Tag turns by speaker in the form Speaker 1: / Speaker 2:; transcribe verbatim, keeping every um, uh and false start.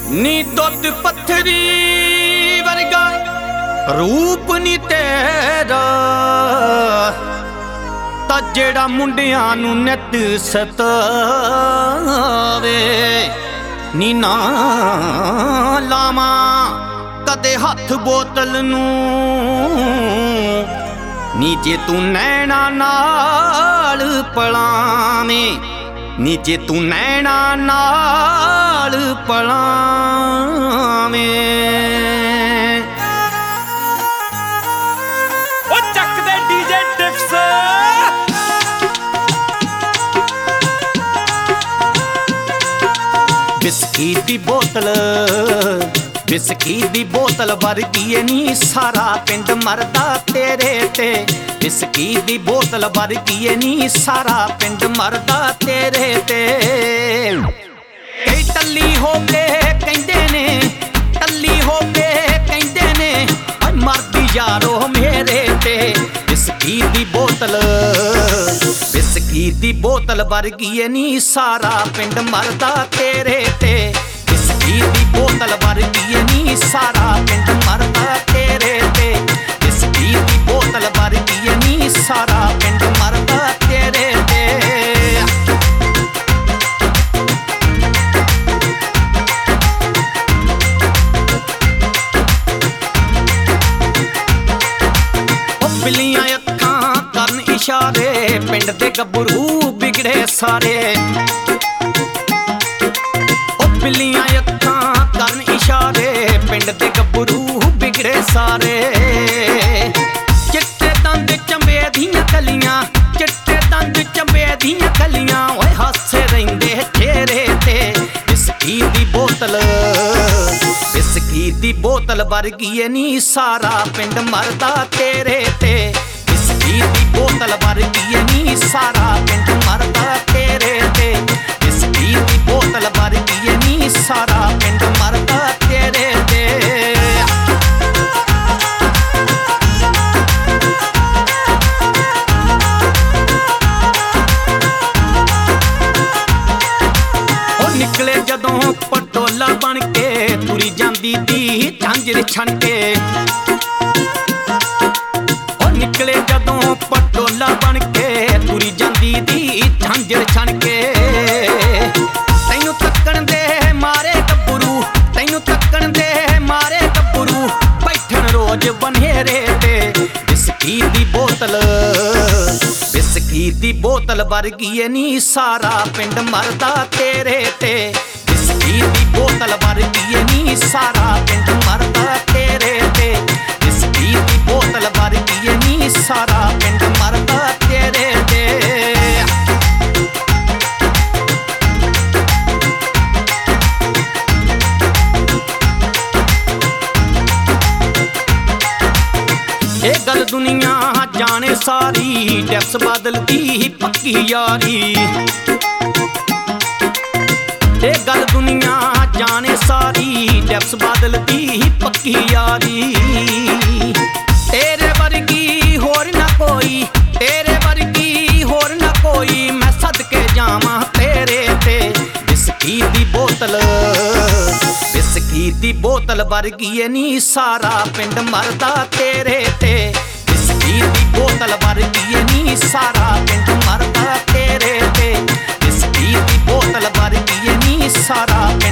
Speaker 1: नी दुध पत्थरी वर्गा रूप नी तेरा ता जेड़ा मुंडियां नू नित सतावे नी ना लावा कदे हथ बोतल नू नी जे तू नैना नाल पलावे नी जे तू नैना नाल पलावे
Speaker 2: ओ चक दे डीजे टिप्स
Speaker 1: बिस्की दी बोतल बिस्की दी बोतल वर्गी नी सारा पिंड मरदा तेरे ते बिस्की दी बोतल वर्गी नी सारा पिंड मरदा तेरे ते कई टल्ली हो के कहंदे ने टल्ली हो के कहंदे ने मरदी यारो मेरे ते बिस्की दी बोतल बिस्की दी बोतल वर्गी नी सारा पिंड मरदा तेरे ते बिस्की दी बोतल वर्गी नी सारा पिंड मरदा तेरे ते बिस्की दी बोतल वर्गी नी सारा पिंड मरदा तेरे ते बिल्लियां अखां करन इशारे पिंड दे गब्बरू बिगड़े सारे ओ बिल्लियां अखां करन इशारे पिंड दे गब्बरू बिगड़े सारे चिट्टे दंद चंबे दियां कलियां चिट्टे दंद चंबे दियां कलियां ओए हासे रहिंदे चेहरे ते बिस्की दी बोतल बिस्की दी बोतल वर्गी नी सारा पिंड मरदा तेरे ते बिस्की दी बोतल वर्गी नी सारा पिंड मरदा तेरे ते बिस्की दी बोतल वर्गी नी सारा पिंड मरदा तेरे ते ओ निकले जदों पटोला बन के तुरी जांदी दी झांझर छन के ओ निकले जदों पटोला बन के तुरी जांदी दी झांझर छन के तैनू तक्कण दे मारे गब्बरू तैनू तक्कण दे मारे गब्बरू बैठन रोज बनेरे ते बिस्की दी बोतल बिस्की दी बोतल वर्गी नी सारा पिंड मरदा तेरे ते बिस्की दी बोतल वर्गी नी सारा पिंड मरदा तेरे ते बिस्की दी बोतल वर्गी नी सारा पिंड मरदा तेरे ते ये गल दुनिया जाने सारी टैक्स बदलती ही पक्की यारी ये गल दुनिया जाने सारी टैक्स बदलती ही पक्की यारी तेरे वर्गी होर ना कोई तेरे वर्गी होर ना कोई मैं सदके जावां तेरे ते बिस्की दी बोतल बिस्की दी बोतल वर्गी नी सारा पिंड मरदा तेरे ते बिस्की दी बोतल वर्गी नी सारा पिंड मरदा तेरे ते बिस्की दी बोतल वर्गी नी सारा पिंड